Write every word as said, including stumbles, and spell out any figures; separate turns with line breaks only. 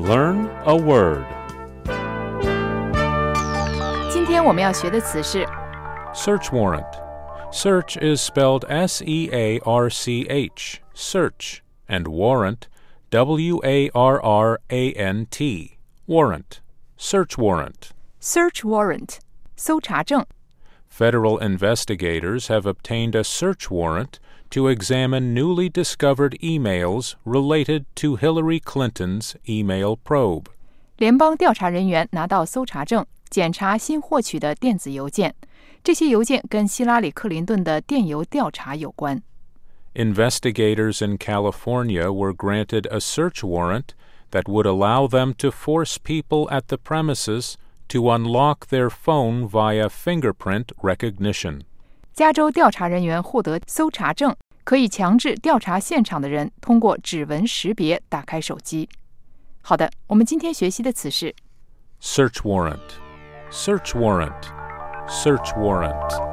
Learn a word.
今天我们要学的词是
Search warrant. Search is spelled S E A R C H, search, and warrant, W A R R A N T, warrant, search warrant.
search warrant, 搜查证。
Federal investigators have obtained a search warrant to examine newly discovered emails related to Hillary Clinton's email probe.
联邦调查人员拿到搜查证，检查新获取的电子邮件。这些邮件跟希拉里·克林顿的电邮调查有关。
Investigators in California were granted a search warrant that would allow them to force people at the premises to unlock their phone via fingerprint recognition.
加州调查人员获得搜查证，可以强制调查现场的人通过指纹识别打开手机。好的，我们今天学习的词是
Search warrant. Search warrant. Search warrant.